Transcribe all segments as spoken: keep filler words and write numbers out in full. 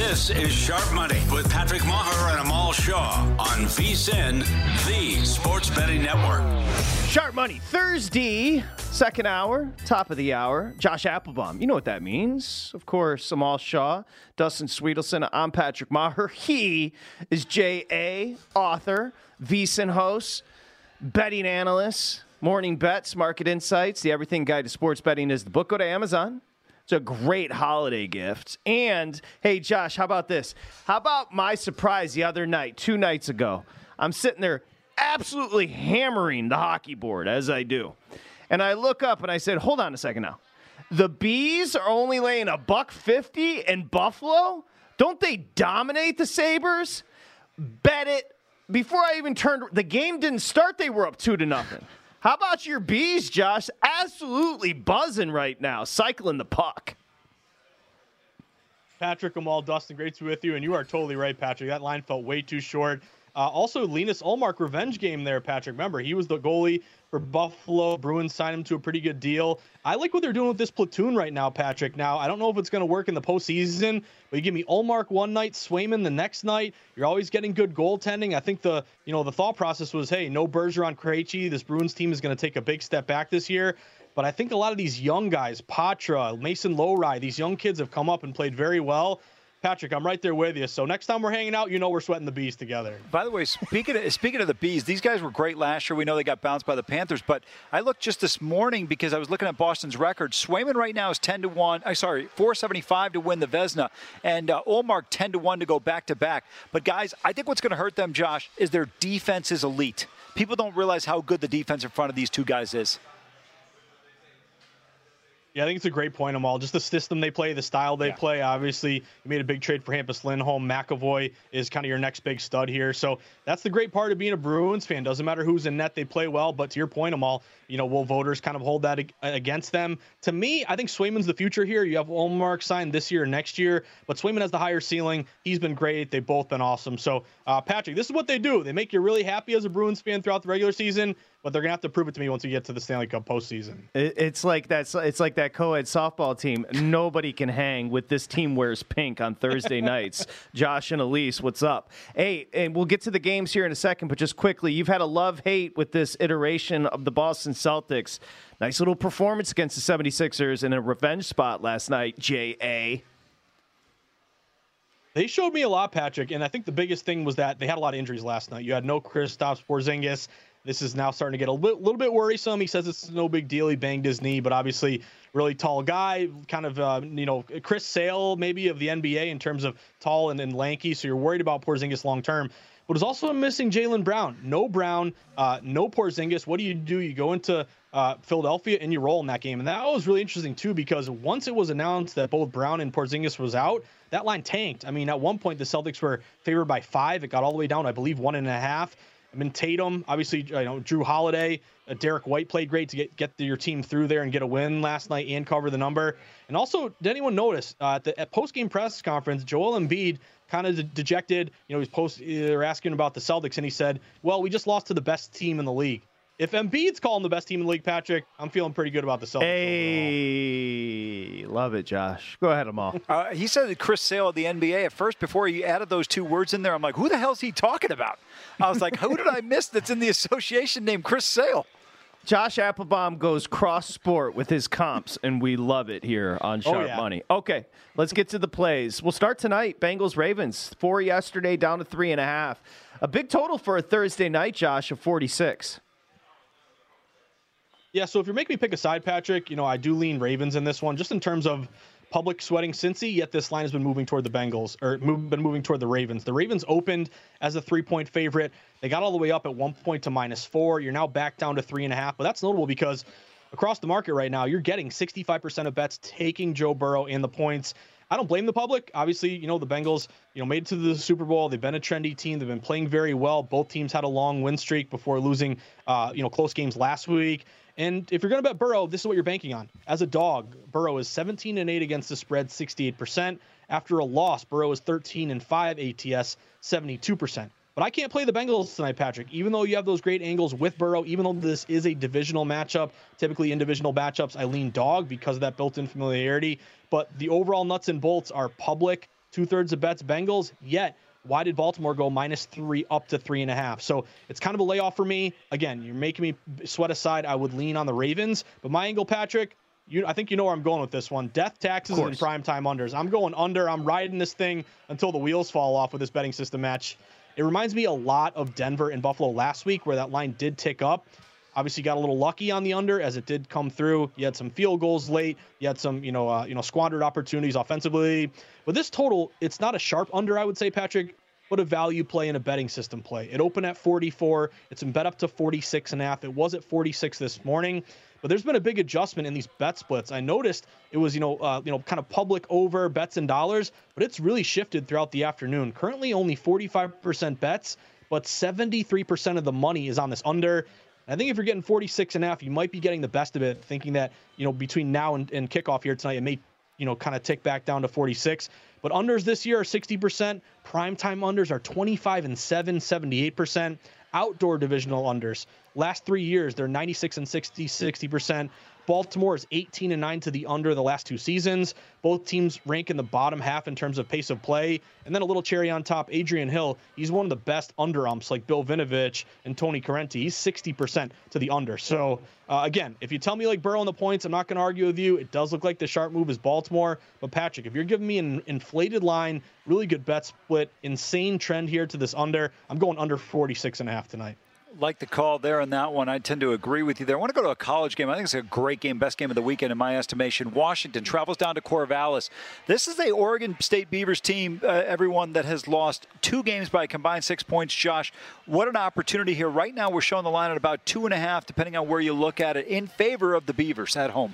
This is Sharp Money with Patrick Maher and Amal Shaw on V S I N, the Sports Betting Network. Sharp Money, Thursday, second hour, top of the hour. Josh Applebaum, you know what that means. Of course, Amal Shaw, Dustin Sweetelson. I'm Patrick Maher. He is J A, author, V S I N host, betting analyst, morning bets, market insights. The Everything Guide to Sports Betting is the book. Go to Amazon. It's a great holiday gift. And, hey, Josh, how about this? How about my surprise the other night, two nights ago? I'm sitting there absolutely hammering the hockey board, as I do. And I look up and I said, hold on a second now. The Bees are only laying a buck fifty in Buffalo? Don't they dominate the Sabres? Bet it. Before I even turned, the game didn't start, they were up two to nothing. How about your Bees, Josh? Absolutely buzzing right now, cycling the puck. Patrick, Amal, Dustin, great to be with you. And you are totally right, Patrick. That line felt way too short. Uh, also, Linus Ullmark revenge game there, Patrick. Remember, he was the goalie for Buffalo. Bruins signed him to a pretty good deal. I like what they're doing with this platoon right now, Patrick. Now, I don't know if it's going to work in the postseason, but you give me Ullmark one night, Swayman the next night. You're always getting good goaltending. I think the you know the thought process was, hey, no Bergeron, Krejci. This Bruins team is going to take a big step back this year. But I think a lot of these young guys, Patra, Mason Lowry, these young kids have come up and played very well. Patrick, I'm right there with you. So next time we're hanging out, you know we're sweating the Bees together. By the way, speaking of, speaking of the Bees, these guys were great last year. We know they got bounced by the Panthers, but I looked just this morning because I was looking at Boston's record. Swayman right now is ten to one. I sorry, four seventy-five to win the Vezina, and uh, Ullmark ten to one to go back to back. But guys, I think what's going to hurt them, Josh, is their defense is elite. People don't realize how good the defense in front of these two guys is. Yeah, I think it's a great point, Amal. Just the system they play, the style they yeah. play. Obviously, you made a big trade for Hampus Lindholm. McAvoy is kind of your next big stud here. So that's the great part of being a Bruins fan. Doesn't matter who's in net, they play well. But to your point, Amal, you know, will voters kind of hold that against them? To me, I think Swayman's the future here. You have Ullmark signed this year or next year, but Swayman has the higher ceiling. He's been great. They've both been awesome. So, uh, Patrick, this is what they do. They make you really happy as a Bruins fan throughout the regular season, but they're going to have to prove it to me once we get to the Stanley Cup postseason. It's like that, it's like that co-ed softball team. Nobody can hang with this team wears pink on Thursday nights. Josh and Elise, what's up? Hey, and we'll get to the games here in a second, but just quickly, you've had a love-hate with this iteration of the Boston Celtics. Nice little performance against the seventy-sixers in a revenge spot last night, J A. They showed me a lot, Patrick, and I think the biggest thing was that they had a lot of injuries last night. You had no Kristaps Porzingis. This is now starting to get a little, little bit worrisome. He says it's no big deal. He banged his knee, but obviously really tall guy, kind of, uh, you know, Chris Sale maybe of the N B A in terms of tall and, and lanky, so you're worried about Porzingis long-term. But it's also missing Jaylen Brown. No Brown, uh, no Porzingis. What do you do? You go into uh, Philadelphia and you roll in that game. And that was really interesting, too, because once it was announced that both Brown and Porzingis was out, that line tanked. I mean, at one point, the Celtics were favored by five. It got all the way down, I believe, one and a half. I mean, Tatum, obviously, you know, Drew Holiday, uh, Derek White played great to get, get your team through there and get a win last night and cover the number. And also, did anyone notice uh, at the at post-game press conference, Joel Embiid kind of de- dejected, you know, he's post, they're asking about the Celtics, and he said, well, we just lost to the best team in the league. If Embiid's calling the best team in the league, Patrick, I'm feeling pretty good about the Celtics. Hey, overall. Love it, Josh. Go ahead, Amal. Uh, he said that Chris Sale of the N B A at first, before he added those two words in there, I'm like, who the hell is he talking about? I was like, who did I miss that's in the association named Chris Sale? Josh Applebaum goes cross-sport with his comps, and we love it here on Sharp oh, yeah. Money. Okay, let's get to the plays. We'll start tonight. Bengals-Ravens, four yesterday, down to three and a half. A big total for a Thursday night, Josh, of forty-six. Yeah, so if you're making me pick a side, Patrick, you know, I do lean Ravens in this one, just in terms of public sweating Cincy, yet this line has been moving toward the Bengals, or move, been moving toward the Ravens. The Ravens opened as a three-point favorite. They got all the way up at one point to minus four. You're now back down to three and a half, but that's notable because across the market right now, you're getting sixty-five percent of bets taking Joe Burrow and the points. I don't blame the public. Obviously, you know, the Bengals, you know, made it to the Super Bowl. They've been a trendy team. They've been playing very well. Both teams had a long win streak before losing, uh, you know, close games last week. And if you're going to bet Burrow, this is what you're banking on. As a dog, Burrow is seventeen and eight against the spread, sixty-eight percent. After a loss, Burrow is thirteen and five A T S, seventy-two percent. But I can't play the Bengals tonight, Patrick. Even though you have those great angles with Burrow, even though this is a divisional matchup, typically in divisional matchups, I lean dog because of that built-in familiarity. But the overall nuts and bolts are public two-thirds of bets Bengals, yet why did Baltimore go minus three up to three and a half? So it's kind of a layoff for me. Again, you're making me sweat aside. I would lean on the Ravens, but my angle, Patrick, you, I think you know where I'm going with this one. Death, taxes, and primetime unders. I'm going under. I'm riding this thing until the wheels fall off with this betting system match. It reminds me a lot of Denver and Buffalo last week, where that line did tick up. Obviously, got a little lucky on the under as it did come through. You had some field goals late. You had some, you know, uh, you know, squandered opportunities offensively. But this total, it's not a sharp under, I would say, Patrick, but a value play and a betting system play. It opened at forty-four. It's been bet up to forty-six and a half. It was at forty-six this morning. But there's been a big adjustment in these bet splits. I noticed it was, you know, uh, you know, kind of public over bets and dollars, but it's really shifted throughout the afternoon. Currently, only forty-five percent bets, but seventy-three percent of the money is on this under. I think if you're getting forty-six and a half, you might be getting the best of it, thinking that, you know, between now and, and kickoff here tonight, it may, you know, kind of tick back down to forty-six. But unders this year are sixty percent. Primetime unders are twenty-five and seven, seventy-eight percent. Outdoor divisional unders, last three years, they're ninety-six and sixty, sixty percent. Baltimore is eighteen and nine to the under the last two seasons. Both teams rank in the bottom half in terms of pace of play. And then a little cherry on top, Adrian Hill. He's one of the best under umps like Bill Vinovich and Tony Correnti. He's sixty percent to the under. So uh, again, if you tell me like Burrow on the points, I'm not going to argue with you. It does look like the sharp move is Baltimore. But Patrick, if you're giving me an inflated line, really good bet split, insane trend here to this under, I'm going under forty-six and a half tonight. Like the call there on that one. I tend to agree with you there. I want to go to a college game. I think it's a great game, best game of the weekend in my estimation. Washington travels down to Corvallis. This is a Oregon State Beavers team, uh, everyone, that has lost two games by a combined six points. Josh, what an opportunity here. Right now we're showing the line at about two and a half, depending on where you look at it, in favor of the Beavers at home.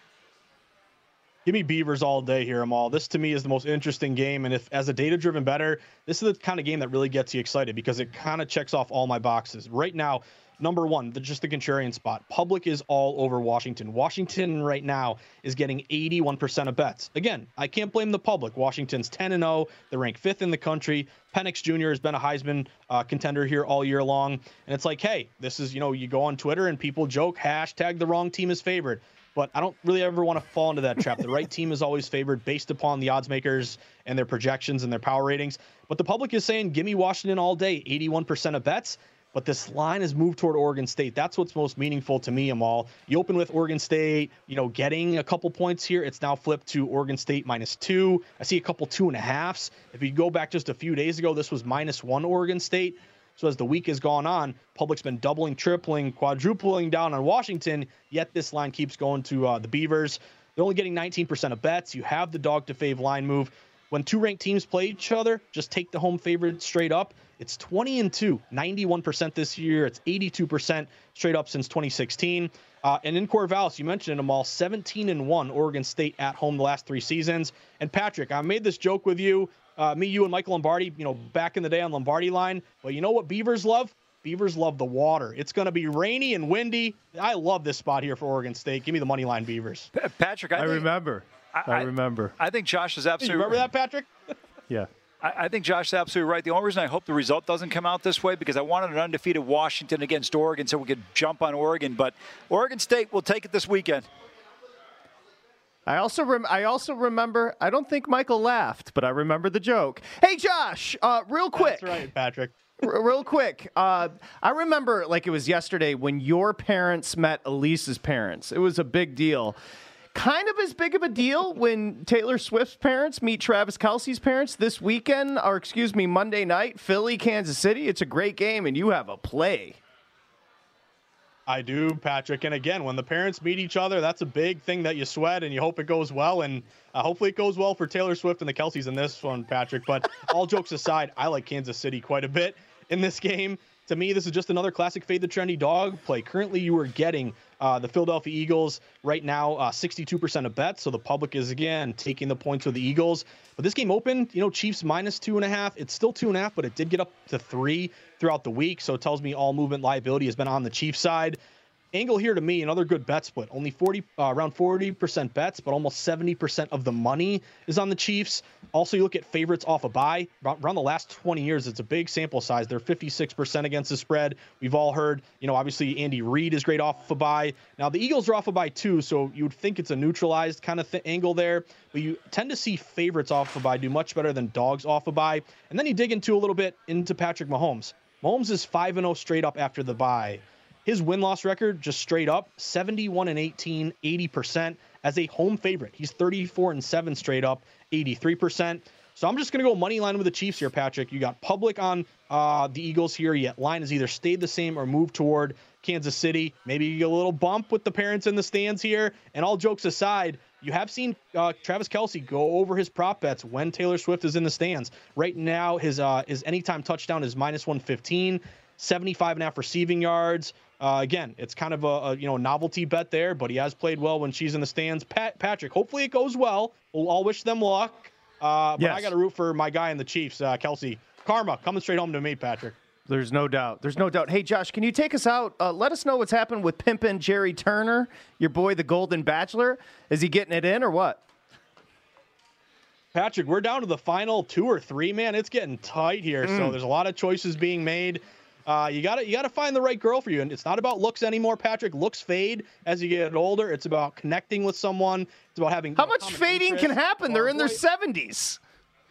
Give me Beavers all day here, Amal. This, to me, is the most interesting game. And if, as a data-driven bettor, this is the kind of game that really gets you excited because it kind of checks off all my boxes. Right now, number one, the, just the contrarian spot. Public is all over Washington. Washington right now is getting eighty-one percent of bets. Again, I can't blame the public. Washington's ten and oh. They're ranked fifth in the country. Penix Junior has been a Heisman uh, contender here all year long. And it's like, hey, this is, you know, you go on Twitter and people joke, hashtag the wrong team is favored. But I don't really ever want to fall into that trap. The right team is always favored based upon the odds makers and their projections and their power ratings. But the public is saying, give me Washington all day, eighty-one percent of bets. But this line has moved toward Oregon State. That's what's most meaningful to me, Amal. You open with Oregon State, you know, getting a couple points here. It's now flipped to Oregon State minus two. I see a couple two and a halves. If you go back just a few days ago, this was minus one Oregon State. So as the week has gone on, public's been doubling, tripling, quadrupling down on Washington, yet this line keeps going to uh, the Beavers. They're only getting nineteen percent of bets. You have the dog to fave line move. When two ranked teams play each other, just take the home favorite straight up. It's twenty and two, ninety-one percent this year. It's eighty-two percent straight up since twenty sixteen. Uh, and in Corvallis, you mentioned them all, seventeen and one Oregon State at home the last three seasons. And Patrick, I made this joke with you. Uh, me, you, and Michael Lombardi, you know, back in the day on Lombardi line. But you know what Beavers love? Beavers love the water. It's going to be rainy and windy. I love this spot here for Oregon State. Give me the money line Beavers. P- Patrick, I, I think, remember. I, I remember. I think Josh is absolutely. You remember that, Patrick? Yeah. I, I think Josh is absolutely right. The only reason I hope the result doesn't come out this way because I wanted an undefeated Washington against Oregon so we could jump on Oregon. But Oregon State will take it this weekend. I also rem- I also remember, I don't think Michael laughed, but I remember the joke. Hey, Josh, uh, real quick. That's right, Patrick. R- real quick. Uh, I remember like it was yesterday when your parents met Elise's parents. It was a big deal. Kind of as big of a deal when Taylor Swift's parents meet Travis Kelce's parents this weekend, or excuse me, Monday night, Philly, Kansas City. It's a great game, and you have a play. I do, Patrick. And again, when the parents meet each other, that's a big thing that you sweat and you hope it goes well. And uh, hopefully it goes well for Taylor Swift and the Kelce's in this one, Patrick. But all jokes aside, I like Kansas City quite a bit in this game. To me, this is just another classic fade the trendy dog play. Currently, you are getting uh, the Philadelphia Eagles right now, uh, sixty-two percent of bets. So the public is, again, taking the points with the Eagles. But this game opened, you know, Chiefs minus two and a half. It's still two and a half, but it did get up to three throughout the week. So it tells me all movement liability has been on the Chiefs side. Angle here to me, another good bet split. Only forty, uh, around forty percent bets, but almost seventy percent of the money is on the Chiefs. Also, you look at favorites off a bye. Around the last twenty years, it's a big sample size. They're fifty-six percent against the spread. We've all heard, you know, obviously Andy Reid is great off a bye. Now, the Eagles are off a bye too, so you would think it's a neutralized kind of th- angle there. But you tend to see favorites off a bye do much better than dogs off a bye. And then you dig into a little bit into Patrick Mahomes. Mahomes is five and oh straight up after the bye. His win-loss record, just straight up, seventy-one and eighteen, eighty percent as a home favorite. He's thirty-four and seven straight up, eighty-three percent. So I'm just going to go money line with the Chiefs here, Patrick. You got public on uh, the Eagles here, yet line has either stayed the same or moved toward Kansas City. Maybe you get a little bump with the parents in the stands here. And all jokes aside, you have seen uh, Travis Kelce go over his prop bets when Taylor Swift is in the stands. Right now, his uh, his anytime touchdown is minus one fifteen, seventy-five and a half receiving yards. Uh, again, it's kind of a, a you know novelty bet there, but he has played well when she's in the stands. Pat, Patrick, hopefully it goes well. We'll all wish them luck. Uh, but yes. I got to root for my guy in the Chiefs, uh, Kelce. Karma coming straight home to me, Patrick. There's no doubt. There's no doubt. Hey, Josh, can you take us out? Uh, let us know what's happened with Pimpin' Jerry Turner, your boy, the Golden Bachelor. Is he getting it in or what? Patrick, we're down to the final two or three, man. It's getting tight here, mm. so there's a lot of choices being made. Uh, you gotta you gotta find the right girl for you, and it's not about looks anymore, Patrick. Looks fade as you get older. It's about connecting with someone. It's about having how much fading can happen? They're in their seventies.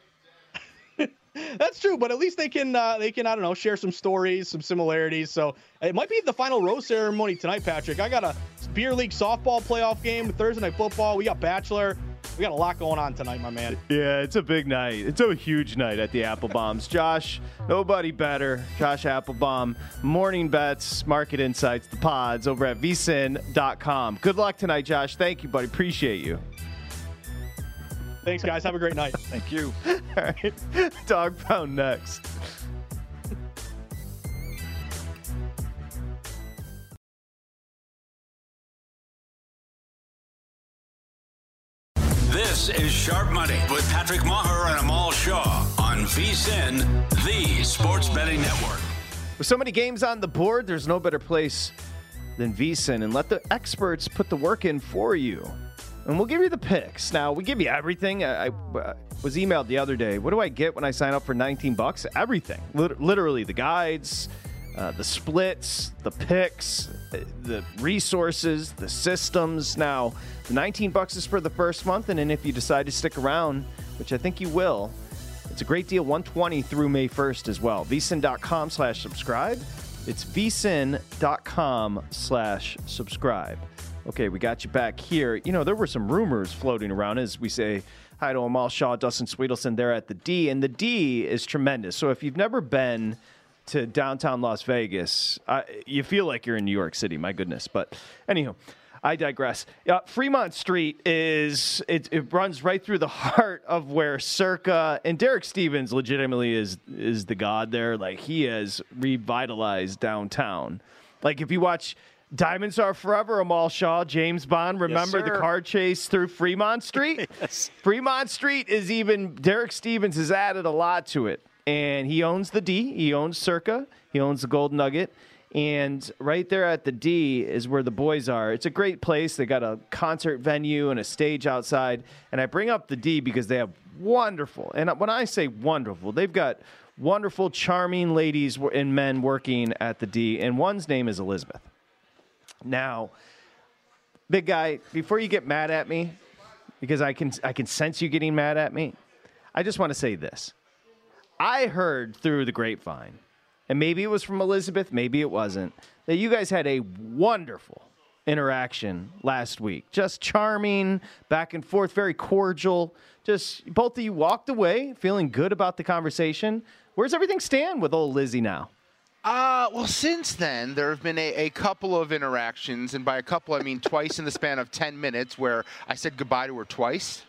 That's true, but at least they can uh, they can I don't know share some stories, some similarities. So it might be the final rose ceremony tonight, Patrick. I got a beer league softball playoff game, Thursday night football. We got Bachelor. We got a lot going on tonight, my man. Yeah, it's a big night. It's a huge night at the Applebombs. Josh, nobody better. Josh Applebaum, Morning Bets, Market Insights, the pods over at V S I N dot com. Good luck tonight, Josh. Thank you, buddy. Appreciate you. Thanks, guys. Have a great night. Thank you. All right. Dog Pound next. This is Sharp Money with Patrick Maher and Amal Shaw on V S I N, the Sports Betting Network. With so many games on the board, there's no better place than V S I N, and let the experts put the work in for you. And we'll give you the picks. Now, we give you everything. I, I was emailed the other day. What do I get when I sign up for nineteen bucks? Everything. Lit- literally the guides, uh, the splits, the picks, the resources, the systems. Now, the nineteen bucks is for the first month, and then if you decide to stick around, which I think you will, it's a great deal, one hundred twenty dollars through May first as well. V S I N dot com slash subscribe. It's V S I N dot com slash subscribe. Okay, we got you back here. You know, there were some rumors floating around as we say hi to Amal Shaw, Dustin Sweetelson there at the D, and the D is tremendous. So if you've never been to downtown Las Vegas, uh, you feel like you're in New York City, my goodness. But anyhow, I digress. Uh, Fremont Street is, it, it runs right through the heart of where Circa, and Derek Stevens legitimately is is the god there. Like, he has revitalized downtown. Like, if you watch Diamonds Are Forever, Amal Shaw, James Bond, remember yes, the car chase through Fremont Street? Yes. Fremont Street is even, Derek Stevens has added a lot to it. And he owns the D, he owns Circa, he owns the Gold Nugget. And right there at the D is where the boys are. It's a great place. They got a concert venue and a stage outside. And I bring up the D because they have wonderful, and when I say wonderful, they've got wonderful, charming ladies and men working at the D. And one's name is Elizabeth. Now, big guy, before you get mad at me, because I can I can sense you getting mad at me, I just want to say this. I heard through the grapevine, and maybe it was from Elizabeth, maybe it wasn't, that you guys had a wonderful interaction last week. Just charming, back and forth, very cordial. Just both of you walked away feeling good about the conversation. Where's everything stand with old Lizzie now? Uh, well, since then, there have been a, a couple of interactions, and by a couple, I mean twice in the span of ten minutes, where I said goodbye to her twice.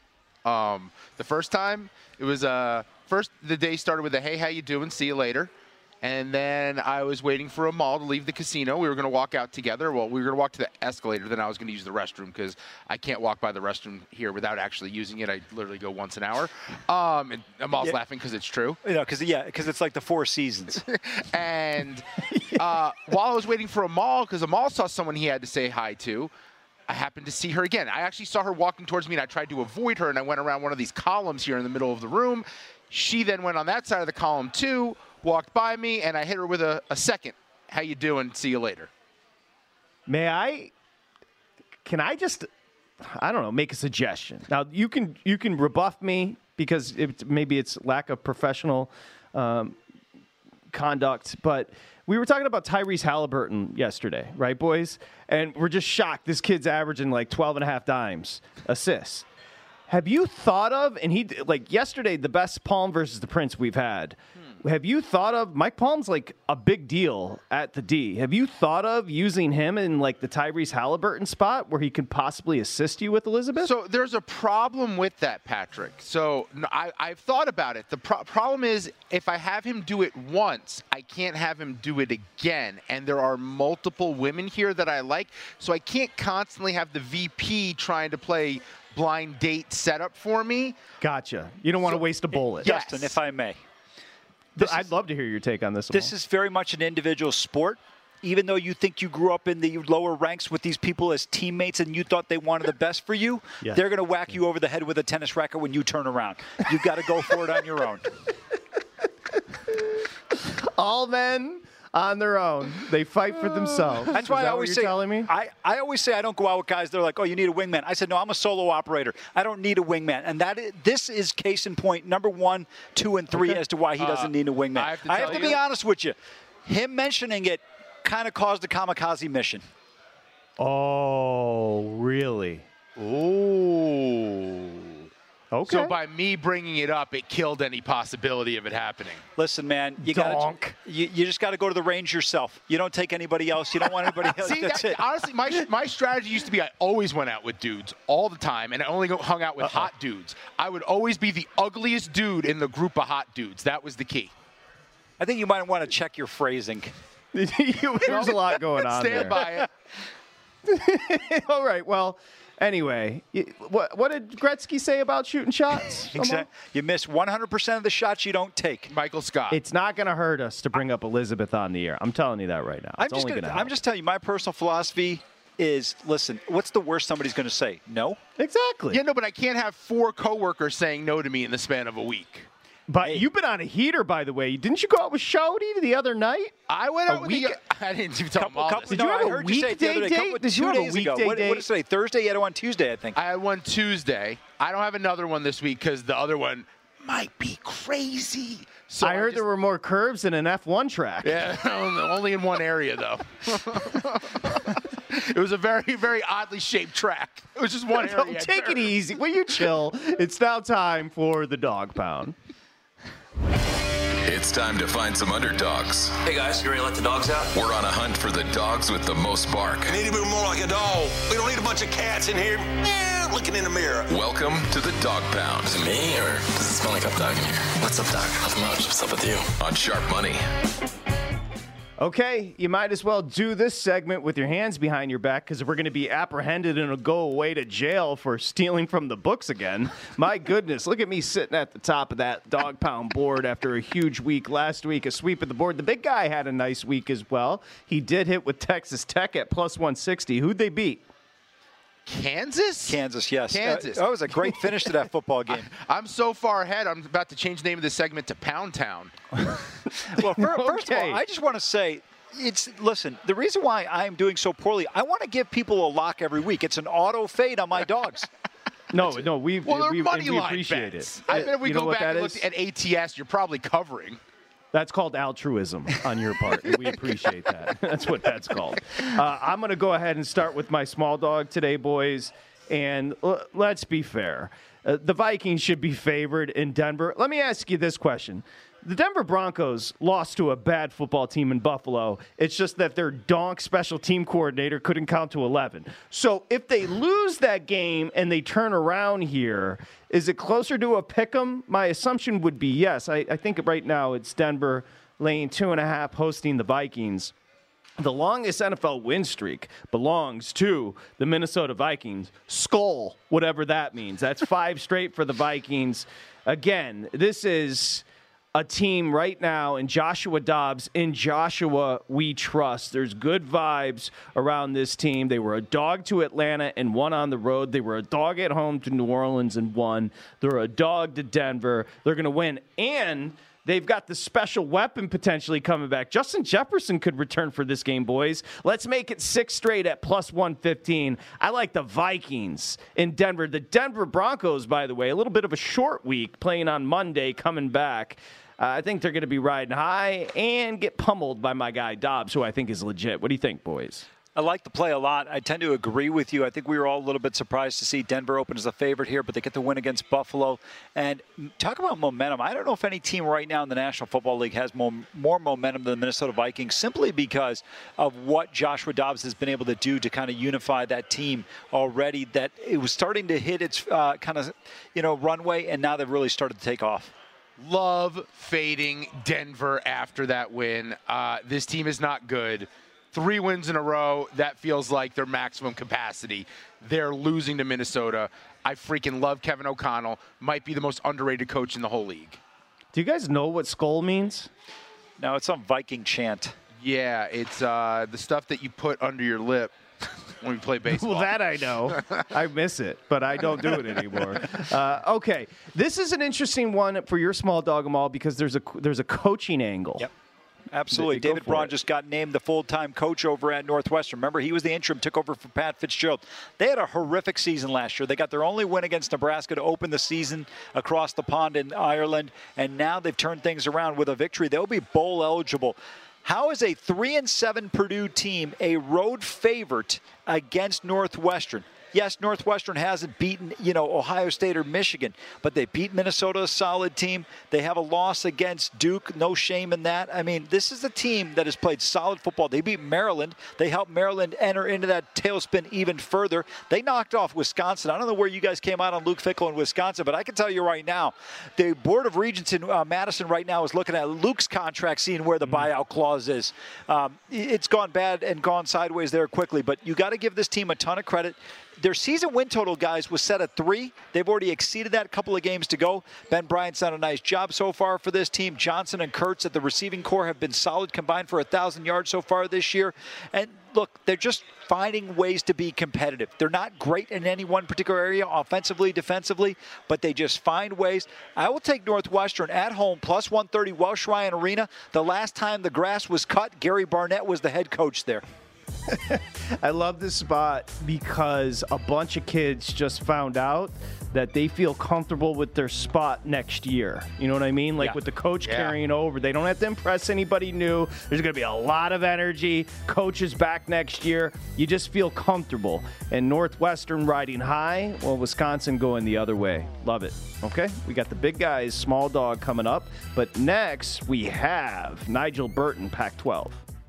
Um, the first time, it was, uh, first, the day started with a, hey, how you doing, see you later. And then I was waiting for Amal to leave the casino. We were going to walk out together. Well, we were going to walk to the escalator. Then I was going to use the restroom because I can't walk by the restroom here without actually using it. I literally go once an hour. Um, and Amal's Yeah. laughing because it's true. You know, because yeah, because it's like the Four Seasons. And uh, while I was waiting for Amal, because Amal saw someone he had to say hi to, I happened to see her again. I actually saw her walking towards me, and I tried to avoid her, and I went around one of these columns here in the middle of the room. She then went on that side of the column, too, walked by me, and I hit her with a, a second. How you doing? See you later. May I? Can I just? I don't know. Make a suggestion. Now you can you can rebuff me because it, maybe it's lack of professional um, conduct, but we were talking about Tyrese Halliburton yesterday, right, boys? And we're just shocked. This kid's averaging like twelve and a half dimes assists. Have you thought of, and he, like yesterday, the best Palm versus the Prince we've had. Hmm. Have you thought of, Mike Palm's like a big deal at the D. Have you thought of using him in like the Tyrese Halliburton spot where he could possibly assist you with Elizabeth? So there's a problem with that, Patrick. So no, I, I've thought about it. The pro- problem is if I have him do it once, I can't have him do it again. And there are multiple women here that I like. So I can't constantly have the V P trying to play blind date setup for me. Gotcha. You don't want to waste a bullet. Yes. Justin, if I may. I'd is, love to hear your take on this. This is very much an individual sport. Even though you think you grew up in the lower ranks with these people as teammates and you thought they wanted the best for you, yeah. they're going to whack you over the head with a tennis racket when you turn around. You've got to go for it on your own. All men on their own. They fight for themselves. That's why Is that I always what say, you're telling me? I, I always say I don't go out with guys. They're like, oh, you need a wingman. I said, no, I'm a solo operator. I don't need a wingman. And that is, this is case in point number one, two, and three Okay. as to why he Uh, doesn't need a wingman. I have to I tell have to you- be honest with you. Him mentioning it kind of caused a kamikaze mission. Oh, really? Ooh. Okay. So by me bringing it up, it killed any possibility of it happening. Listen, man, you got Donk. you, you just got to go to the range yourself. You don't take anybody else. You don't want anybody else. See, That's that, it. honestly, my my strategy used to be I always went out with dudes all the time, and I only go, hung out with Uh-oh. hot dudes. I would always be the ugliest dude in the group of hot dudes. That was the key. I think you might want to check your phrasing. There's a lot going on Stand there. by it. All right. Well, anyway, y- what, what did Gretzky say about shooting shots? Exactly. You miss one hundred percent of the shots you don't take. Michael Scott. It's not going to hurt us to bring up Elizabeth on the air. I'm telling you that right now. I'm It's just, only gonna, going to I'm just telling you, my personal philosophy is, listen, what's the worst somebody's going to say? No? Exactly. yeah, no, but I can't have four coworkers saying no to me in the span of a week. But Hey. you've been on a heater, by the way. Didn't you go out with Shouty the other night? I went A out with week- the, I didn't even tell Couple, him all couple, this. Did you no, have I a heard you say it the other weekday day. Couple, date? Did two you have a days ago. weekday What, date? what is today? Thursday? You had one Tuesday, I think. I had one Tuesday. I don't have another one this week because the other one might be crazy. So I heard just, there were more curves than an F one track. Yeah, only in one area though. It was a very, very oddly shaped track. It was just one area. Don't take it easy. Will you chill? It's now time for the Dog Pound. It's time to find some underdogs. Hey guys, you ready to let the dogs out? We're on a hunt for the dogs with the most bark. I need to be more like a dog. We don't need a bunch of cats in here eh, looking in the mirror. Welcome to the Dog Pound Is it me, or does it smell like up dog in here? What's up, dog? Nothing much. What's up with you? on Sharp Money. Okay, you might as well do this segment with your hands behind your back because we're going to be apprehended and go away to jail for stealing from the books again. My goodness, look at me sitting at the top of that Dog Pound board after a huge week last week, a sweep of the board. The big guy had a nice week as well. He did hit with Texas Tech at plus one sixty. Who'd they beat? Kansas? Kansas, yes. Kansas. Uh, that was a great finish to that football game. I'm so far ahead. I'm about to change the name of this segment to Pound Town. Well, fir- first of Okay. all, I just want to say, it's listen, the reason why I'm doing so poorly, I want to give people a lock every week. It's an auto fade on my dogs. No, no, we Well, they're we, money we line appreciate bets. it. I bet if we You know go what back that and is? look at A T S, you're probably covering. That's called altruism on your part, and we appreciate that. That's what that's called. Uh, I'm going to go ahead and start with my small dog today, boys. And l- let's be fair. Uh, the Vikings should be favored in Denver. Let me ask you this question. The Denver Broncos lost to a bad football team in Buffalo. It's just that their donk special team coordinator couldn't count to eleven. So if they lose that game and they turn around here, is it closer to a pick 'em? My assumption would be yes. I, I think right now it's Denver laying two and a half, hosting the Vikings. The longest N F L win streak belongs to the Minnesota Vikings. Skull, whatever that means. That's five straight for the Vikings. Again, this is a team right now in Joshua Dobbs. In Joshua, we trust. There's good vibes around this team. They were a dog to Atlanta and won on the road. They were a dog at home to New Orleans and won. They're a dog to Denver. They're going to win. And they've got the special weapon potentially coming back. Justin Jefferson could return for this game, boys. Let's make it six straight at plus one fifteen. I like the Vikings in Denver. The Denver Broncos, by the way, a little bit of a short week, playing on Monday, coming back. Uh, I think they're going to be riding high and get pummeled by my guy Dobbs, who I think is legit. What do you think, boys? I like the play a lot. I tend to agree with you. I think we were all a little bit surprised to see Denver open as a favorite here, but they get the win against Buffalo. And talk about momentum. I don't know if any team right now in the National Football League has more, more momentum than the Minnesota Vikings, simply because of what Joshua Dobbs has been able to do to kind of unify that team already, that it was starting to hit its uh, kind of, you know, runway, and now they've really started to take off. Love fading Denver after that win. Uh, this team is not good. Three wins in a row, that feels like their maximum capacity. They're losing to Minnesota. I freaking love Kevin O'Connell. Might be the most underrated coach in the whole league. Do you guys know what skull means? No, it's some Viking chant. Yeah, it's uh, the stuff that you put under your lip when we play baseball. Well, that I know. I miss it, but I don't do it anymore. Uh, okay, this is an interesting one for your small dog and all because there's a there's a coaching angle. Yep. Absolutely. Go David Braun it. just got named the full-time coach over at Northwestern. Remember, he was the interim, took over for Pat Fitzgerald. They had a horrific season last year. They got their only win against Nebraska to open the season across the pond in Ireland, and now they've turned things around with a victory. They'll be bowl eligible. How is a three and seven Purdue team a road favorite against Northwestern? Yes, Northwestern hasn't beaten, you know, Ohio State or Michigan, but they beat Minnesota, a solid team. They have a loss against Duke. No shame in that. I mean, this is a team that has played solid football. They beat Maryland. They helped Maryland enter into that tailspin even further. They knocked off Wisconsin. I don't know where you guys came out on Luke Fickell in Wisconsin, but I can tell you right now, the Board of Regents in uh, Madison right now is looking at Luke's contract, seeing where the buyout clause is. Um, it's gone bad and gone sideways there quickly, but you got to give this team a ton of credit. Their season win total, guys, was set at three. They've already exceeded that. A couple of games to go. Ben Bryant's done a nice job so far for this team. Johnson and Kurtz at the receiving core have been solid, combined for one thousand yards so far this year. And look, they're just finding ways to be competitive. They're not great in any one particular area, offensively, defensively, but they just find ways. I will take Northwestern at home, plus one thirty, Welsh Ryan Arena. The last time the grass was cut, Gary Barnett was the head coach there. I love this spot because a bunch of kids just found out that they feel comfortable with their spot next year. You know what I mean? Like yeah. with the coach yeah. carrying over. They don't have to impress anybody new. There's going to be a lot of energy. Coach is back next year. You just feel comfortable. And Northwestern riding high, well, Wisconsin going the other way. Love it. Okay, we got the big guys, small dog coming up. But next, we have Nigel Burton, Pac twelve.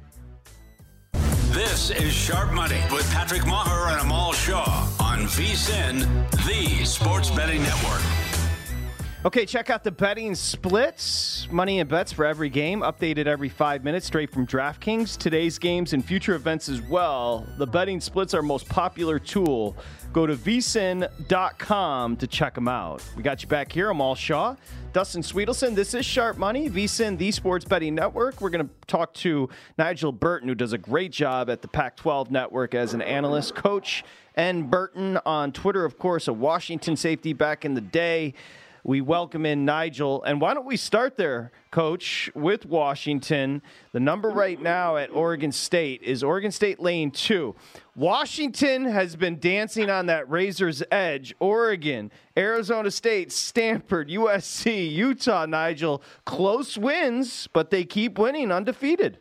This is Sharp Money with Patrick Maher and Amal Shaw on V S I N, the Sports Betting Network. Okay, check out the betting splits. Money and bets for every game, updated every five minutes, straight from DraftKings. Today's games and future events as well. The betting splits are our most popular tool. Go to V S I N dot com to check them out. We got you back here. Amal Shaw, Dustin Sweetelson. This is Sharp Money, V S I N, the Sports Betting Network. We're going to talk to Nigel Burton, who does a great job at the Pac twelve Network as an analyst. Coach N. Burton on Twitter, of course, a Washington safety back in the day. We welcome in Nigel. And why don't we start there, Coach, with Washington. The number right now at Oregon State is Oregon State lane two. Washington has been dancing on that razor's edge. Oregon, Arizona State, Stanford, U S C, Utah, Nigel. Close wins, but they keep winning undefeated.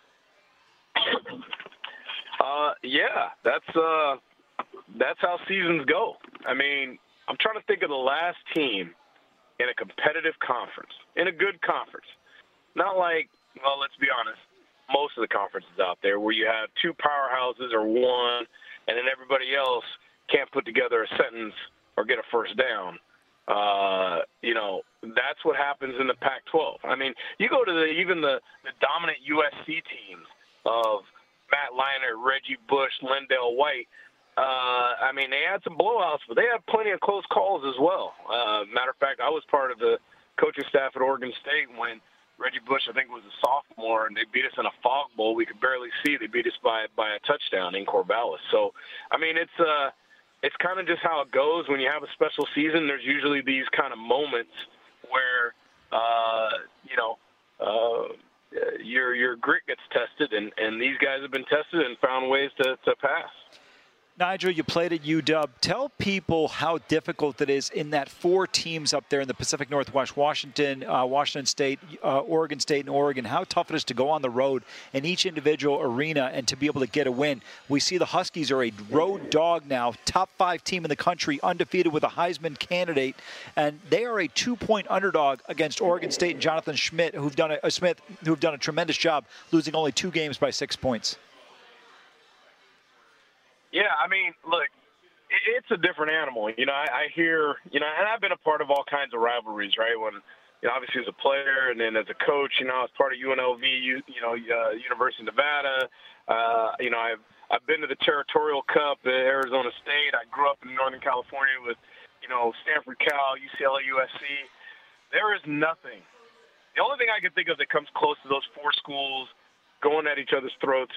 Uh, yeah, that's uh, that's how seasons go. I mean, I'm trying to think of the last team in a competitive conference, in a good conference. Not like, well, let's be honest, most of the conferences out there where you have two powerhouses or one, and then everybody else can't put together a sentence or get a first down. Uh, you know, that's what happens in the Pac twelve. I mean, you go to the, even the, the dominant U S C teams of Matt Leinart, Reggie Bush, Lindell White. Uh, I mean, they had some blowouts, but they had plenty of close calls as well. Uh, matter of fact, I was part of the coaching staff at Oregon State when Reggie Bush, I think, was a sophomore, and they beat us in a fog bowl. We could barely see. They beat us by by a touchdown in Corvallis. So, I mean, it's uh, it's kind of just how it goes. When you have a special season, there's usually these kind of moments where, uh, you know, uh, your your grit gets tested, and, and these guys have been tested and found ways to, to pass. Nigel, you played at U W. Tell people how difficult it is in that four teams up there in the Pacific Northwest, Washington, uh, Washington State, uh, Oregon State, and Oregon, how tough it is to go on the road in each individual arena and to be able to get a win. We see the Huskies are a road dog now, top five team in the country, undefeated with a Heisman candidate, and they are a two-point underdog against Oregon State and Jonathan Schmidt, who've done a, uh, Smith, who've done a tremendous job, losing only two games by six points. Yeah, I mean, look, it's a different animal. You know, I, I hear, you know, and I've been a part of all kinds of rivalries, right? When, you know, obviously as a player and then as a coach, you know, as part of U N L V, you, you know, uh, University of Nevada. Uh, you know, I've I've been to the Territorial Cup at Arizona State. I grew up in Northern California with, you know, Stanford, Cal, U C L A, U S C. There is nothing. The only thing I can think of that comes close to those four schools going at each other's throats,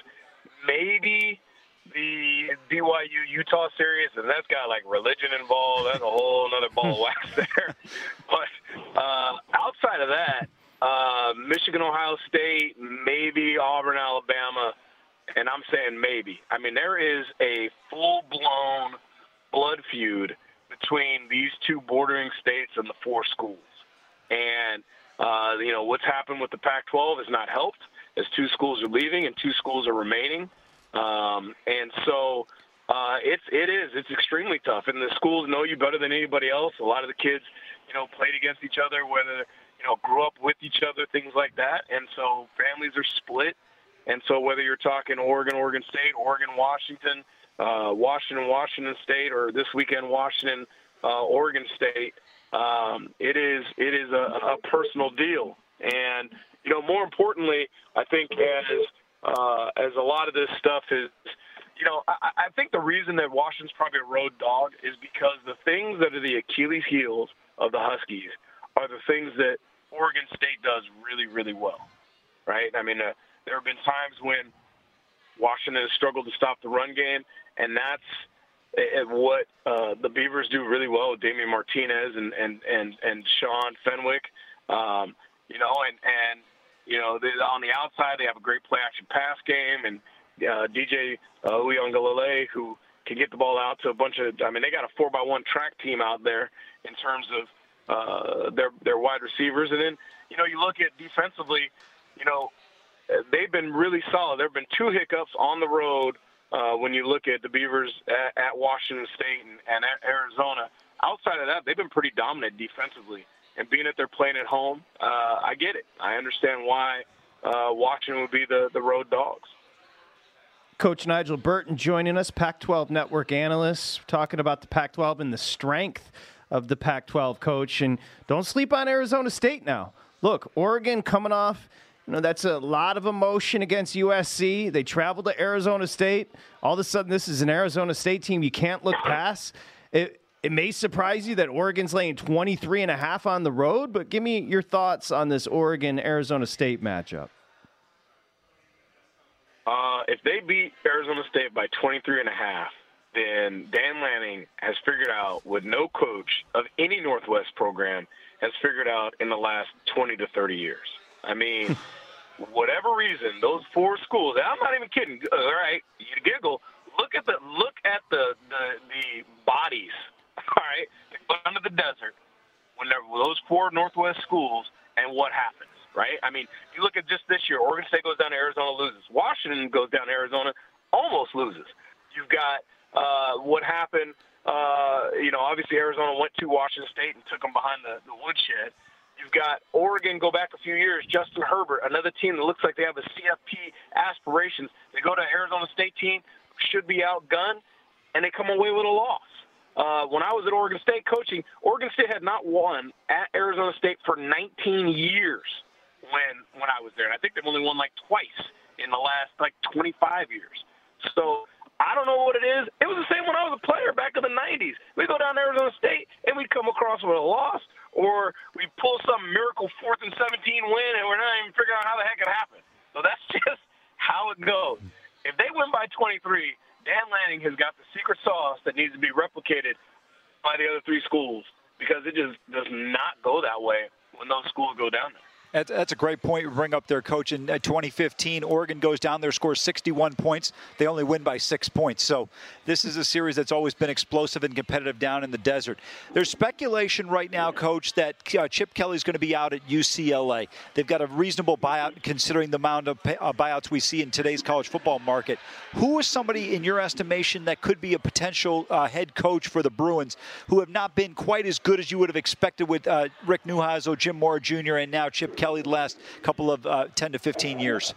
maybe the B Y U-Utah series, and that's got, like, religion involved. That's a whole other ball of wax there. But uh, outside of that, uh, Michigan, Ohio State, maybe Auburn, Alabama, and I'm saying maybe. I mean, there is a full-blown blood feud between these two bordering states and the four schools. And, uh, you know, what's happened with the Pac twelve has not helped, as two schools are leaving and two schools are remaining. Um, and so uh, it's it is it's extremely tough, and the schools know you better than anybody else. A lot of the kids, you know, played against each other, whether you know grew up with each other, things like that. And so families are split. And so whether you're talking Oregon, Oregon State, Oregon, Washington, uh, Washington, Washington State, or this weekend Washington, uh, Oregon State, um, it is it is a, a personal deal. And you know, more importantly, I think as Uh, as a lot of this stuff is, you know, I, I think the reason that Washington's probably a road dog is because the things that are the Achilles heels of the Huskies are the things that Oregon State does really, really well, right? I mean, uh, there have been times when Washington has struggled to stop the run game, and that's uh, what uh, the Beavers do really well with Damian Martinez and, and, and, and Sean Fenwick, um, you know, and, and You know, they, on the outside, they have a great play-action pass game, and uh, D J uh, Uiagalelei, who can get the ball out to a bunch of – I mean, they got a four by one track team out there in terms of uh, their their wide receivers. And then, you know, you look at defensively, you know, they've been really solid. There have been two hiccups on the road uh, when you look at the Beavers at, at Washington State and, and at Arizona. Outside of that, they've been pretty dominant defensively. And being that they're playing at home, uh, I get it. I understand why uh, Washington would be the, the road dogs. Coach Nigel Burton joining us, Pac twelve Network analyst, talking about the Pac twelve and the strength of the Pac twelve, Coach. And don't sleep on Arizona State now. Look, Oregon coming off, you know, that's a lot of emotion against U S C. They traveled to Arizona State. All of a sudden, this is an Arizona State team you can't look past. It, It may surprise you that Oregon's laying twenty-three and a half on the road, but give me your thoughts on this Oregon-Arizona State matchup. Uh, if they beat Arizona State by twenty-three and a half, then Dan Lanning has figured out what no coach of any Northwest program has figured out in the last twenty to thirty years. I mean, whatever reason, those four schools, and I'm not even kidding. All right, you giggle. Look at the look at the the, the bodies. All right, they put under the desert when there were those four Northwest schools, and what happens, right? I mean, if you look at just this year, Oregon State goes down to Arizona, loses. Washington goes down to Arizona, almost loses. You've got uh, what happened, uh, you know, obviously Arizona went to Washington State and took them behind the, the woodshed. You've got Oregon go back a few years, Justin Herbert, another team that looks like they have a C F P aspirations. They go to Arizona State team, should be outgunned, and they come away with a loss. uh, when I was at Oregon State coaching, Oregon State had not won at Arizona State for nineteen years when when I was there. And I think they've only won like twice in the last like twenty-five years. So I don't know what it is. It was the same when I was a player back in the nineties. We go down to Arizona State and we come across with a loss, or we pull some miracle fourth and seventeen win and we're not even figuring out how the heck it happened. So that's just how it goes. If they win by twenty-three, Dan Lanning has got the secret sauce that needs to be replicated by the other three schools, because it just does not go that way when those schools go down there. That's a great point you bring up there, Coach. In twenty fifteen, Oregon goes down there, scores sixty-one points. They only win by six points. So this is a series that's always been explosive and competitive down in the desert. There's speculation right now, Coach, that uh, Chip Kelly's going to be out at U C L A. They've got a reasonable buyout considering the amount of pay, uh, buyouts we see in today's college football market. Who is somebody, in your estimation, that could be a potential uh, head coach for the Bruins who have not been quite as good as you would have expected with uh, Rick Neuheisel, Jim Mora Junior, and now Chip Kelly the last couple of uh, ten to fifteen years?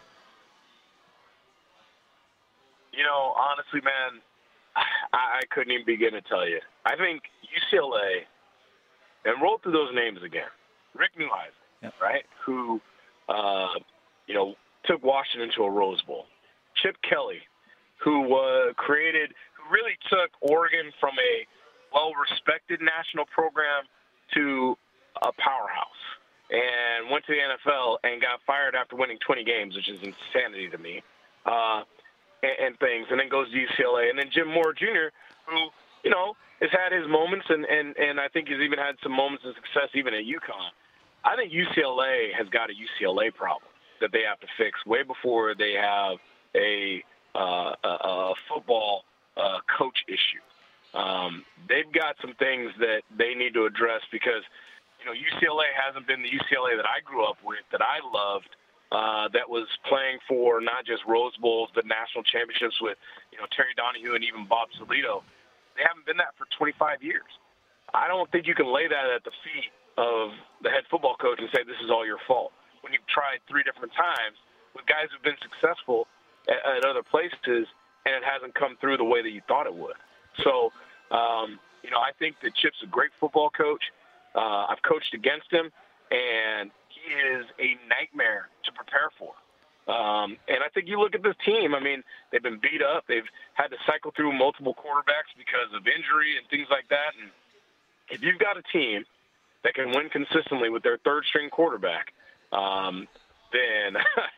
You know, honestly, man, I, I couldn't even begin to tell you. I think U C L A, and roll through those names again. Rick Neuheisel, yep. right, who, uh, you know, took Washington to a Rose Bowl. Chip Kelly, who uh, created, who really took Oregon from a well-respected national program to a powerhouse, and went to the N F L and got fired after winning twenty games, which is insanity to me, uh, and, and things, and then goes to U C L A. And then Jim Mora Junior, who, you know, has had his moments, and, and, and I think he's even had some moments of success even at UConn. I think U C L A has got a U C L A problem that they have to fix way before they have a, uh, a, a football uh, coach issue. Um, they've got some things that they need to address, because you know, U C L A hasn't been the U C L A that I grew up with, that I loved, uh, that was playing for not just Rose Bowls, but national championships with, you know, Terry Donahue and even Bob Solito. They haven't been that for twenty-five years. I don't think you can lay that at the feet of the head football coach and say this is all your fault, when you've tried three different times with guys who've been successful at, at other places, and it hasn't come through the way that you thought it would. So, um, you know, I think that Chip's a great football coach. Uh, I've coached against him, and he is a nightmare to prepare for. Um, and I think you look at this team, I mean, they've been beat up. They've had to cycle through multiple quarterbacks because of injury and things like that. And if you've got a team that can win consistently with their third-string quarterback, um, then,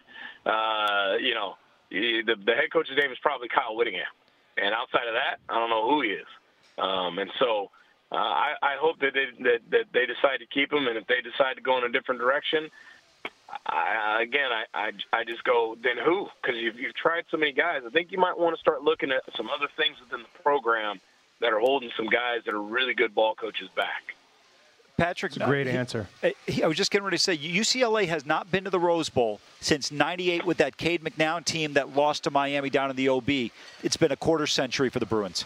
uh, you know, the, the head coach's name is probably Kyle Whittingham. And outside of that, I don't know who he is. Um, and so – Uh, I, I hope that they, that, that they decide to keep him, and if they decide to go in a different direction, I, again, I, I, I just go, then who? Because you've, you've tried so many guys. I think you might want to start looking at some other things within the program that are holding some guys that are really good ball coaches back. Patrick, That's a great he, answer. He, I was just getting ready to say, U C L A has not been to the Rose Bowl since ninety-eight with that Cade McNown team that lost to Miami down in the O B. It's been a quarter century for the Bruins.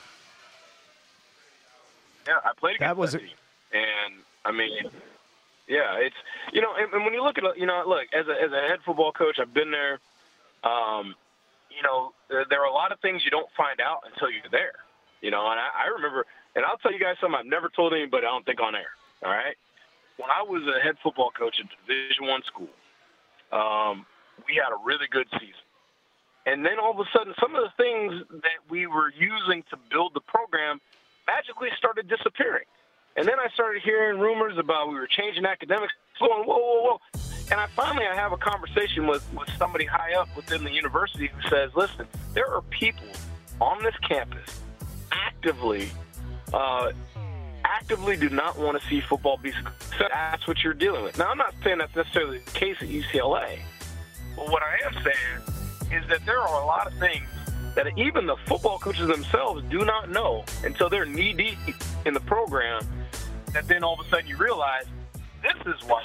Yeah, I played against that, was that team. And, I mean, yeah, it's, you know, and, and when you look at, you know, look, as a, as a head football coach, I've been there, um, you know, there, there are a lot of things you don't find out until you're there, you know, and I, I remember, and I'll tell you guys something I've never told anybody, I don't think, on air, all right? When I was a head football coach at Division One school, um, we had a really good season. And then all of a sudden, some of the things that we were using to build the program magically started disappearing. And then I started hearing rumors about we were changing academics, going, whoa, whoa, whoa. And I finally I have a conversation with, with somebody high up within the university who says, listen, there are people on this campus actively, uh, actively do not want to see football be successful. That's what you're dealing with. Now, I'm not saying that's necessarily the case at U C L A. But what I am saying is that there are a lot of things that even the football coaches themselves do not know until they're knee-deep in the program, that then all of a sudden you realize this is why.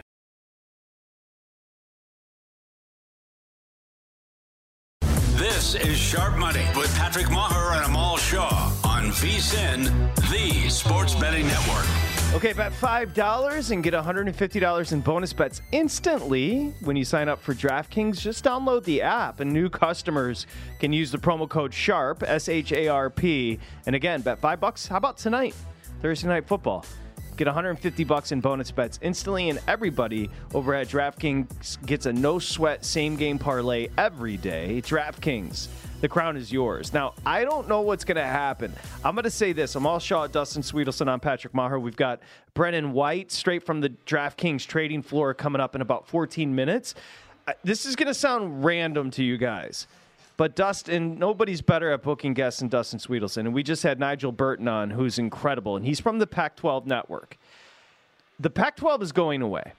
This is Sharp Money with Patrick Maher and Amal Shaw on V S I N, the Sports Betting Network. Okay, bet five dollars and get one hundred fifty dollars in bonus bets instantly when you sign up for DraftKings. Just download the app, and new customers can use the promo code SHARP, S H A R P. And again, bet five bucks. How about tonight, Thursday Night Football? Get one hundred fifty bucks in bonus bets instantly, and everybody over at DraftKings gets a no-sweat same-game parlay every day. DraftKings, the crown is yours. Now, I don't know what's going to happen. I'm going to say this. Amal Shaw, Dustin Sweetelson, I'm Patrick Maher. We've got Brennan White straight from the DraftKings trading floor coming up in about fourteen minutes. This is going to sound random to you guys. But Dustin, nobody's better at booking guests than Dustin Sweetelson. And we just had Nigel Burton on, who's incredible. And he's from the Pac twelve network. The Pac twelve is going away.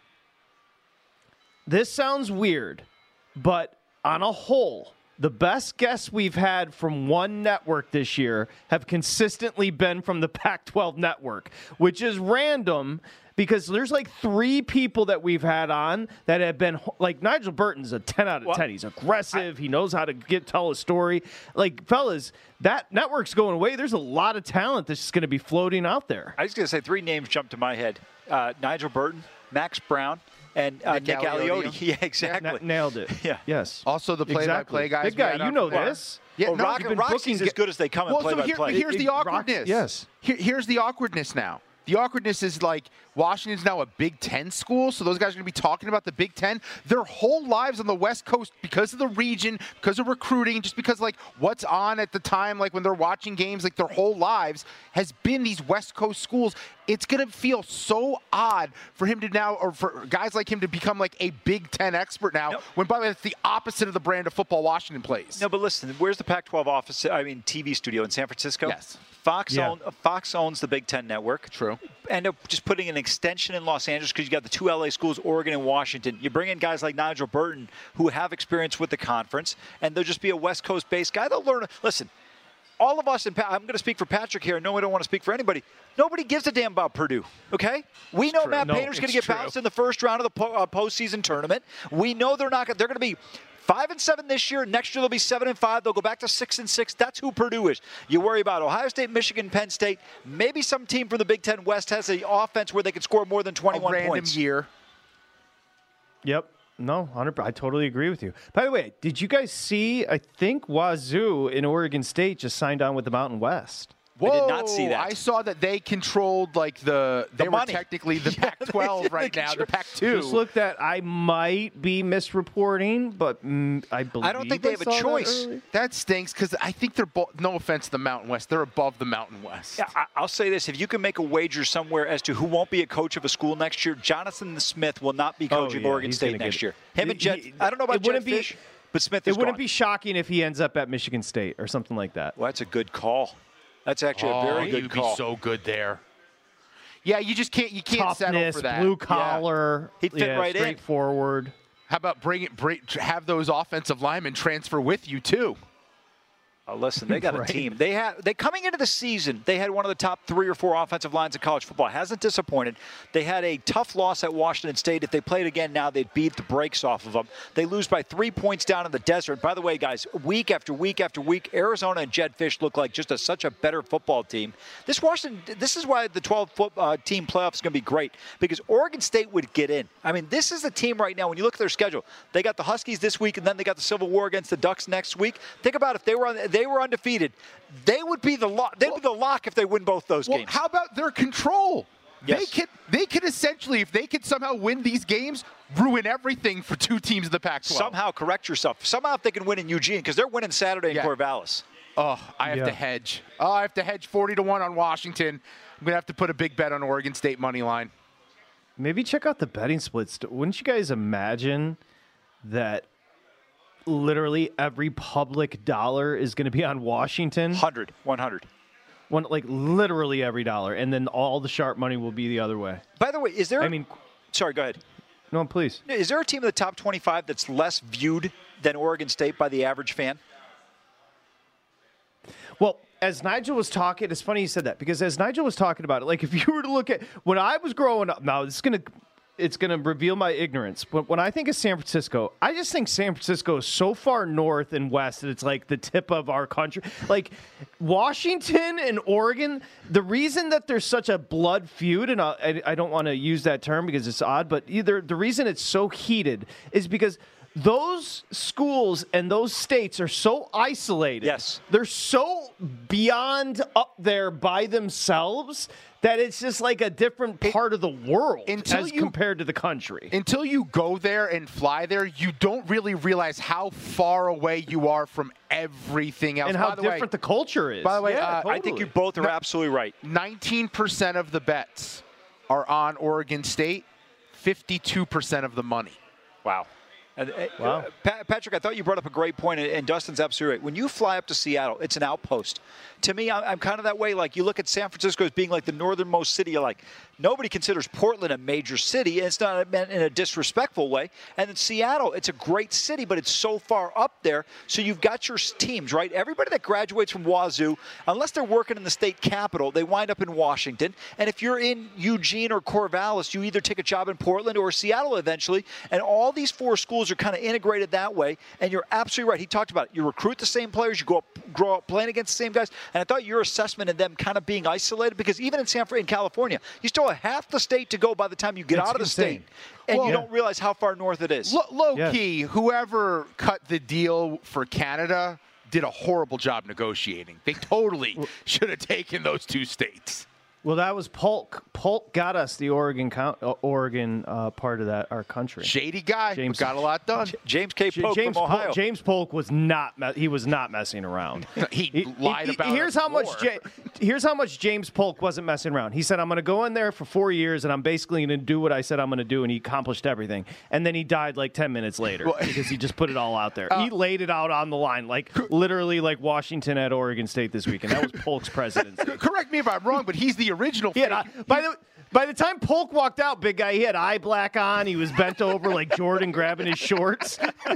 This sounds weird, but on a whole, the best guests we've had from one network this year have consistently been from the Pac twelve network, which is random because there's like three people that we've had on that have been, like, Nigel Burton's a ten out of ten. He's aggressive. I, he knows how to get tell a story. Like, fellas, that network's going away. There's a lot of talent that's just going to be floating out there. I was going to say three names jumped to my head. Uh, Nigel Burton, Max Brown, and uh, Nick, Nick Aliotti. Yeah, exactly. N- nailed it. Yeah. Yes. Also the play-by-play exactly. guys. Big guy, you know this. Yeah, well, no, Rock, Roxy's as good as they come well, in play-by-play. So here, here's the awkwardness. Rock, yes. Here, here's the awkwardness now. The awkwardness is like Washington's now a Big Ten school, so those guys are going to be talking about the Big Ten. Their whole lives on the West Coast, because of the region, because of recruiting, just because, like, what's on at the time, like when they're watching games, like their whole lives has been these West Coast schools. It's going to feel so odd for him to now, or for guys like him to become like a Big Ten expert now, no. when, by the way, it's the opposite of the brand of football Washington plays. No, but listen, where's the Pac twelve office, I mean, T V studio in San Francisco? Yes. Fox, yeah. own, Fox owns the Big Ten network. True. End up just putting an extension in Los Angeles because you got the two L A schools, Oregon and Washington. You bring in guys like Nigel Burton who have experience with the conference, and they'll just be a West Coast-based guy. They'll learn. Listen, all of us, and I'm going to speak for Patrick here. No, I don't want to speak for anybody. Nobody gives a damn about Purdue, okay? We know Matt no, Painter's going to get true. bounced in the first round of the po- uh, postseason tournament. We know they're not. They're going to be Five and seven this year. Next year they'll be seven and five. They'll go back to six and six. That's who Purdue is. You worry about Ohio State, Michigan, Penn State. Maybe some team from the Big Ten West has an offense where they can score more than twenty-one a random points. year. Yep. No, one hundred percent. I totally agree with you. By the way, did you guys see, I think Wazoo in Oregon State just signed on with the Mountain West? Whoa, I did not see that. I saw that they controlled like the, they The were money. technically the Yeah, Pac twelve they- right they now, sure- the Pac two. Just look that I might be misreporting, but mm, I believe I don't think they have a saw that choice. early. That stinks because I think they're, bo- no offense to the Mountain West, they're above the Mountain West. Yeah, I- I'll say this. If you can make a wager somewhere as to who won't be a coach of a school next year, Jonathan Smith will not be coach Oh, of yeah, Oregon he's State gonna next get year. it. Him and He- Jet. he- I don't know about it wouldn't Jet be- Fish, but Smith It is wouldn't gone. be shocking if he ends up at Michigan State or something like that. Well, that's a good call. That's actually oh, a very he good would call. be so good there. Yeah, you just can't, you can't settle Toughness, for that. blue Yeah. collar. He'd fit yeah, right in. straightforward. How about bring it, bring, have those offensive linemen transfer with you too? Oh, listen, they got Right. a team. They had they coming into the season. They had one of the top three or four offensive lines in college football. Hasn't disappointed. They had a tough loss at Washington State. If they played again now, they'd beat the brakes off of them. They lose by three points down in the desert. By the way, guys, week after week after week, Arizona and Jed Fish look like just a, such a better football team. This Washington, this is why the twelve foot, uh, team playoff is going to be great because Oregon State would get in. I mean, this is the team right now. When you look at their schedule, they got the Huskies this week, and then they got the Civil War against the Ducks next week. Think about if they were on, they were undefeated. They would be the lock. They'd be the lock if they win both those Well, games. how about their control? Yes. They could, they could essentially, if they could somehow win these games, ruin everything for two teams in the Pac twelve. Somehow correct yourself. Somehow if they can win in Eugene because they're winning Saturday in Yeah. Corvallis. Oh, I have Yeah. to hedge. Oh, I have to hedge forty to one on Washington. I'm going to have to put a big bet on Oregon State money line. Maybe check out the betting splits. Wouldn't you guys imagine that literally every public dollar is going to be on Washington? one hundred, one hundred. One, like literally every dollar, and then all the sharp money will be the other way. By the way, is there? I mean, sorry, go ahead. no, please. Is there a team in the top twenty-five that's less viewed than Oregon State by the average fan? Well, as Nigel was talking, it's funny you said that because as Nigel was talking about it, like if you were to look at when I was growing up, now this is going to it's going to reveal my ignorance. But when I think of San Francisco, I just think San Francisco is so far north and west that it's like the tip of our country. Like Washington and Oregon, the reason that there's such a blood feud, and I, I don't want to use that term because it's odd, but either the reason it's so heated is because those schools and those states are so isolated. Yes. They're so beyond up there by themselves that it's just like a different part of the world until as you, compared to the country. Until you go there and fly there, you don't really realize how far away you are from everything else. And how by the different way, the culture is. By the way, yeah, uh, totally. I think you both are No, absolutely right. nineteen percent of the bets are on Oregon State, fifty-two percent of the money. Wow. And, uh, Wow. Pa- Patrick, I thought you brought up a great point, and Dustin's absolutely right. When you fly up to Seattle, it's an outpost. To me, I'm, I'm kind of that way. Like, you look at San Francisco as being like the northernmost city. You're like, nobody considers Portland a major city, and it's not meant in a disrespectful way. And in Seattle, it's a great city, but it's so far up there. So you've got your teams, right? Everybody that graduates from Wazoo, unless they're working in the state capital, they wind up in Washington. And if you're in Eugene or Corvallis, you either take a job in Portland or Seattle eventually. And all these four schools are kind of integrated that way. And you're absolutely right. He talked about it. You recruit the same players. You go up, grow up playing against the same guys. And I thought your assessment of them kind of being isolated, because even in San Fran, in California, you still have half the state to go by the time you get It's out of the insane. state. And Well, you yeah. don't realize how far north it is. Low, low Yeah. key, whoever cut the deal for Canada did a horrible job negotiating. They totally should have taken those two states. Well, that was Polk. Polk got us the Oregon count, uh, Oregon uh, part of that our country. Shady guy, James- but got a lot done. James K. J- Polk James from Ohio. Polk, James Polk was not me- he was not messing around. He lied about Here's it how much more. J- here's how much James Polk wasn't messing around. He said, "I'm going to go in there for four years, and I'm basically going to do what I said I'm going to do," and he accomplished everything. And then he died like ten minutes later because he just put it all out there. Uh, he laid it out on the line, like literally like Washington at Oregon State this weekend. That was Polk's presidency. Correct me if I'm wrong, but he's the original. He had, fake- eye- by the by the time Polk walked out, big guy, he had eye black on. He was bent over like Jordan grabbing his shorts.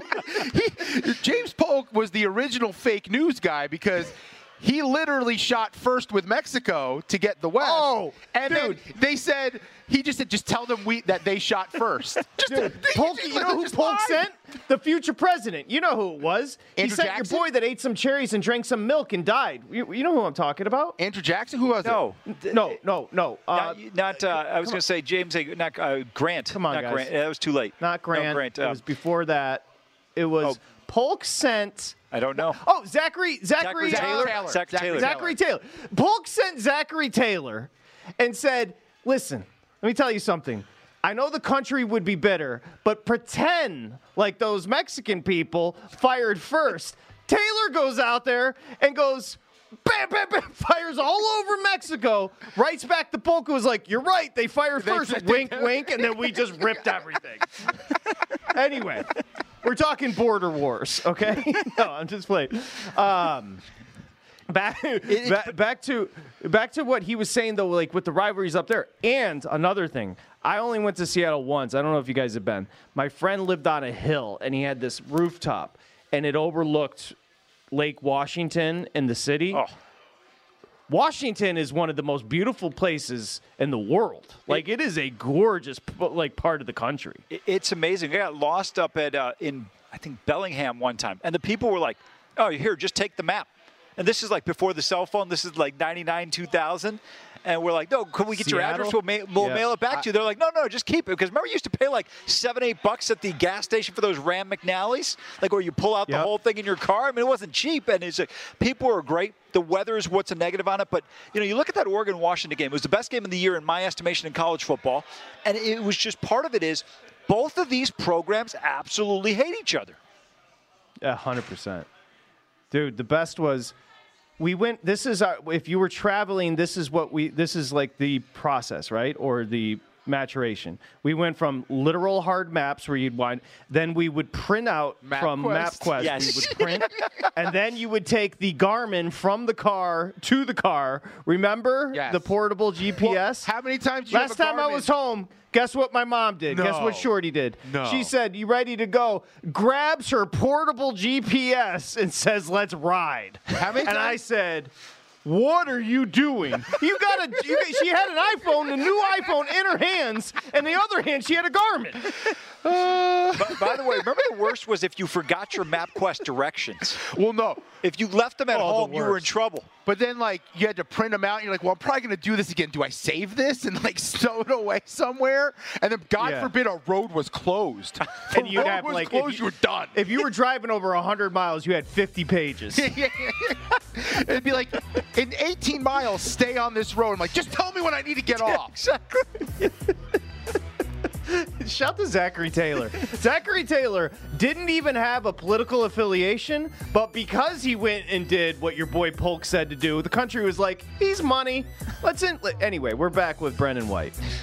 he, James Polk was the original fake news guy because he literally shot first with Mexico to get the West. Oh, and dude. then they said he just said, just tell them we that they shot first. Just Dude, Polk, you know who just Polk lied. sent? The future president. You know who it was. He Andrew sent Jackson? your boy that ate some cherries and drank some milk and died. You, you know who I'm talking about? Andrew Jackson, who was No. it? No, no, no. Uh, Not, not uh, I was going to say James, A- not uh, Grant. Come on, not guys. Grant. Yeah, that was too late. not Grant. No, Grant. It uh, was before that. It was Oh. Polk sent. I don't know. Oh, Zachary, Zachary, Zachary uh, Taylor? Taylor. Zachary Taylor. Zachary Taylor. Polk sent Zachary Taylor and said, "Listen, let me tell you something. I know the country would be bitter, but pretend like those Mexican people fired first." Taylor goes out there and goes, bam, bam, bam, fires all over Mexico, writes back to Polk, who was like, "You're right, they fired first, wink, wink," and then we just ripped everything. Anyway, we're talking border wars, okay? No, I'm just playing. Um, back, back, back to back to what he was saying though, like with the rivalries up there. And another thing, I only went to Seattle once. I don't know if you guys have been. My friend lived on a hill, and he had this rooftop, and it overlooked Lake Washington and the city. Oh. Washington is one of the most beautiful places in the world. Like it is a gorgeous like part of the country. It- It's amazing. I got lost up at uh, in I think Bellingham one time, and the people were like, "Oh, here, just take the map." And this is like before the cell phone. This is like ninety-nine, two thousand. And we're like, "No, can we get your Seattle? address? We'll, ma- we'll Yeah. mail it back to you." They're like, "No, no, just keep it." Because remember, you used to pay like seven, eight bucks at the gas station for those Ram McNallys, like where you pull out the Yep. whole thing in your car. I mean, it wasn't cheap, and it's like people are great. The weather is what's a negative on it, but you know, you look at that Oregon-Washington game. It was the best game of the year in my estimation in college football, and it was just part of it is both of these programs absolutely hate each other. A hundred percent, dude. The best was we went. This is our. If you were traveling, this is what we. This is like the process, right, or the maturation. We went from literal hard maps where you'd wind. Then we would print out MapQuest. from MapQuest. Yes. We would print, and then you would take the Garmin from the car to the car. Remember Yes. the portable G P S? How many times? Did you Last have a time I Garmin? was home, guess what my mom did? Guess No. what Shorty did? No. She said, "You ready to go?" Grabs her portable G P S and says, "Let's ride." How many and I times- said, what are you doing? You got a, you, she had an iPhone, a new iPhone in her hands, and the other hand, she had a Garmin. Uh, by, by the way, remember the worst was if you forgot your MapQuest directions. Well, no. If you left them at Oh, the home, you were in worst. trouble. But then, like, you had to print them out, and you're like, well, I'm probably going to do this again. Do I save this and, like, stow it away somewhere? And then, God Yeah. forbid, a road was closed. And The you'd road have, was like, if closed, you- you were done. If you were driving over one hundred miles, you had fifty pages. It'd be like, in eighteen miles, stay on this road. I'm like, just tell me when I need to get off. Exactly. Shout to Zachary Taylor. Zachary Taylor didn't even have a political affiliation, but because he went and did what your boy Polk said to do, the country was like, he's money. Let's in. Anyway, we're back with Brendan White.